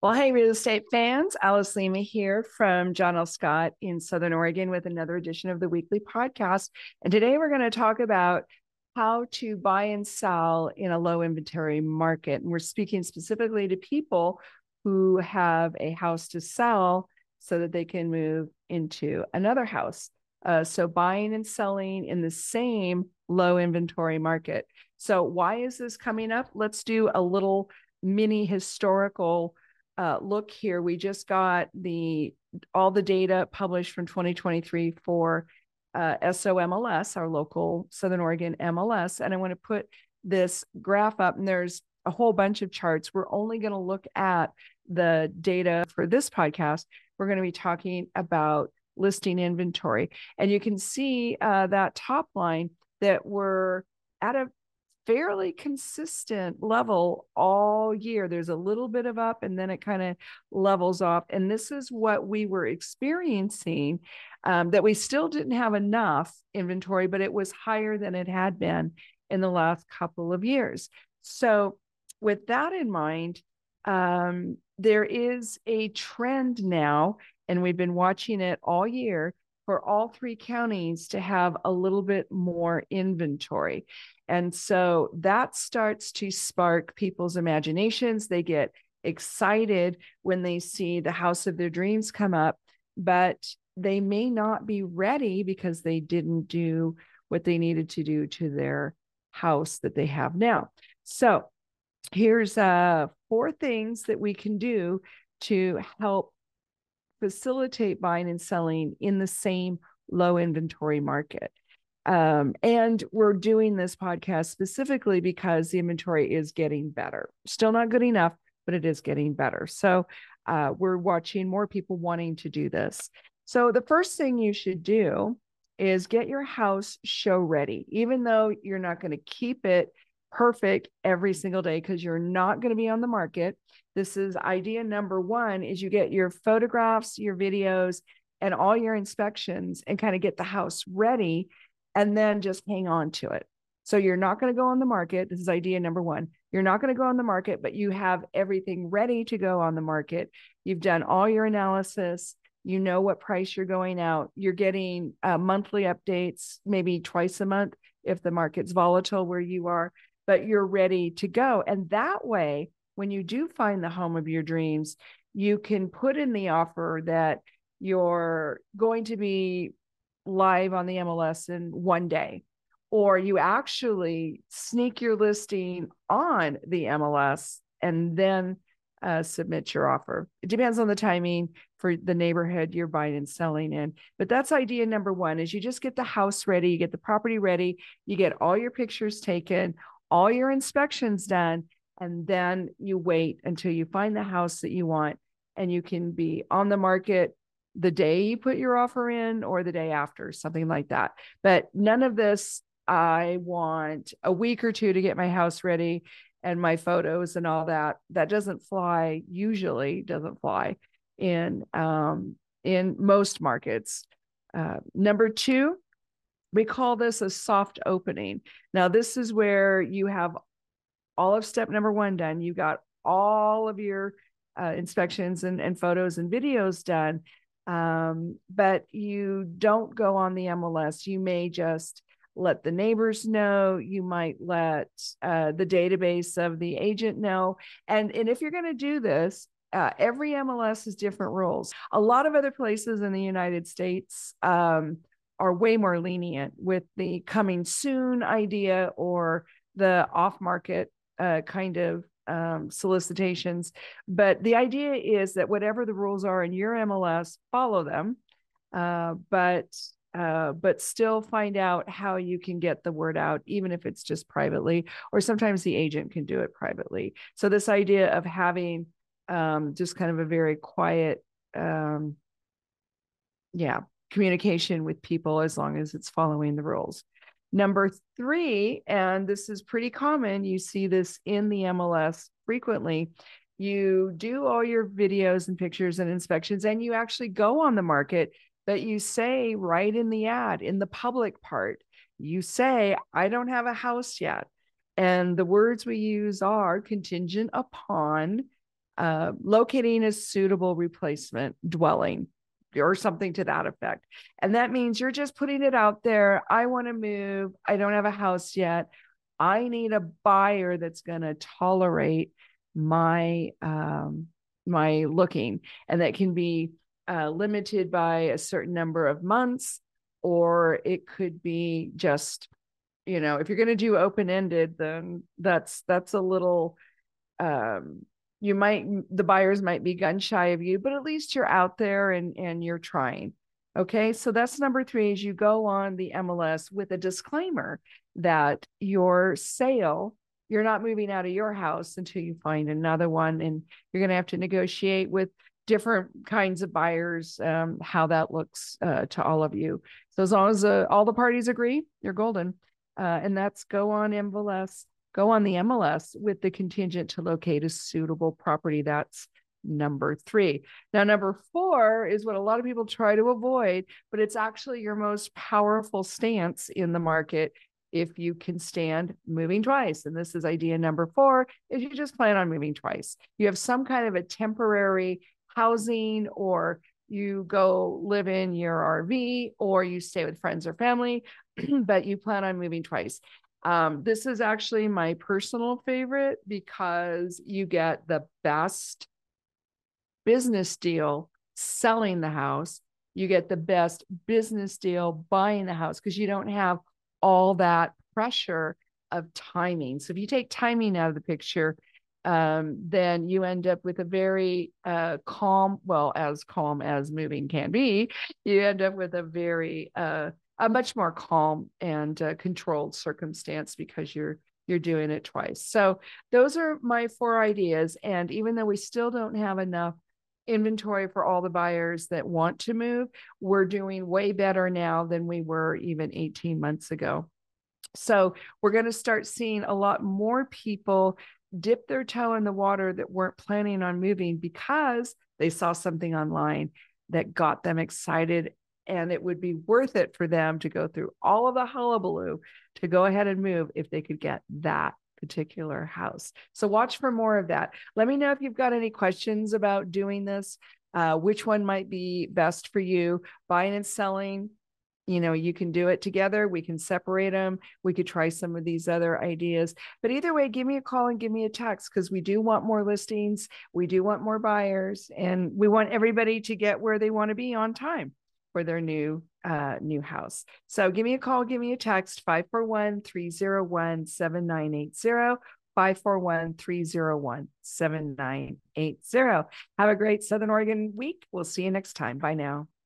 Well, hey, real estate fans, Alice Lima here from John L. Scott in Southern Oregon with another edition of the weekly podcast. And today we're going to talk about how to buy and sell in a low inventory market. And we're speaking specifically to people who have a house to sell so that they can move into another house. So buying and selling in the same low inventory market. So why is this coming up? Let's do a little mini historical look here. We just got all the data published from 2023 for SOMLS, our local Southern Oregon MLS. And I want to put this graph up, and there's a whole bunch of charts. We're only going to look at the data for this podcast. We're going to be talking about listing inventory. And you can see that top line that we're at a fairly consistent level all year. There's a little bit of up and then it kind of levels off. And this is what we were experiencing, that we still didn't have enough inventory, but it was higher than it had been in the last couple of years. So with that in mind, there is a trend now, and we've been watching it all year, for all three counties to have a little bit more inventory. And so that starts to spark people's imaginations. They get excited when they see the house of their dreams come up, but they may not be ready because they didn't do what they needed to do to their house that they have now. So here's 4 things that we can do to help facilitate buying and selling in the same low inventory market. And we're doing this podcast specifically because the inventory is getting better. Still not good enough, but it is getting better. So we're watching more people wanting to do this. So the first thing you should do is get your house show ready, even though you're not going to keep it perfect every single day because you're not going to be on the market. This is idea number 1, is you get your photographs, your videos, and all your inspections and kind of get the house ready and then just hang on to it. So you're not going to go on the market. This is idea number 1. You're not going to go on the market, but you have everything ready to go on the market. You've done all your analysis. You know what price you're going out. You're getting monthly updates, maybe twice a month if the market's volatile where you are, but you're ready to go. And that way, when you do find the home of your dreams, you can put in the offer that you're going to be live on the MLS in 1 day, or you actually sneak your listing on the MLS and then submit your offer. It depends on the timing for the neighborhood you're buying and selling in. But that's idea number 1, is you just get the house ready, you get the property ready, you get all your pictures taken, all your inspections done, and then you wait until you find the house that you want, and you can be on the market the day you put your offer in or the day after, something like that. But none of this, I want a week or 2 to get my house ready and my photos and all that. That doesn't fly, usually doesn't fly in most markets. Number 2, we call this a soft opening. Now, this is where you have all of step number 1 done. You got all of your inspections and photos and videos done, but you don't go on the MLS. You may just let the neighbors know. You might let the database of the agent know. And if you're going to do this, every MLS has different rules. A lot of other places in the United States are way more lenient with the coming soon idea or the off-market kind of solicitations. But the idea is that whatever the rules are in your MLS, follow them, but still find out how you can get the word out, even if it's just privately, or sometimes the agent can do it privately. So this idea of having just kind of a very quiet, communication with people, as long as it's following the rules. Number 3, and this is pretty common, you see this in the MLS frequently, you do all your videos and pictures and inspections, and you actually go on the market, but you say right in the ad, in the public part, you say, I don't have a house yet. And the words we use are contingent upon locating a suitable replacement dwelling or something to that effect. And that means you're just putting it out there. I want to move. I don't have a house yet. I need a buyer that's going to tolerate my looking, and that can be limited by a certain number of months, or it could be just, if you're going to do open-ended, then that's a little, the buyers might be gun shy of you, but at least you're out there and you're trying. Okay, so that's number 3, is you go on the MLS with a disclaimer that your sale, you're not moving out of your house until you find another one, and you're going to have to negotiate with different kinds of buyers, how that looks to all of you. So as long as all the parties agree, you're golden. And that's go on the MLS with the contingent to locate a suitable property. That's number 3. Now, number 4 is what a lot of people try to avoid, but it's actually your most powerful stance in the market if you can stand moving twice. And this is idea number 4, is you just plan on moving twice. You have some kind of a temporary housing, or you go live in your RV, or you stay with friends or family, but you plan on moving twice. This is actually my personal favorite because you get the best business deal selling the house. You get the best business deal buying the house because you don't have all that pressure of timing. So if you take timing out of the picture, then you end up with a very calm, well, as calm as moving can be. You end up with a much more calm and controlled circumstance because you're doing it twice. So those are my 4 ideas. And even though we still don't have enough inventory for all the buyers that want to move, we're doing way better now than we were even 18 months ago. So we're going to start seeing a lot more people dip their toe in the water that weren't planning on moving because they saw something online that got them excited, and it would be worth it for them to go through all of the hullabaloo to go ahead and move if they could get that particular house. So watch for more of that. Let me know if you've got any questions about doing this, which one might be best for you. Buying and selling, you can do it together. We can separate them. We could try some of these other ideas. But either way, give me a call and give me a text, because we do want more listings. We do want more buyers, and we want everybody to get where they want to be on time for their new house. So give me a call, give me a text, 541-301-7980, 541-301-7980. Have a great Southern Oregon week. We'll see you next time. Bye now.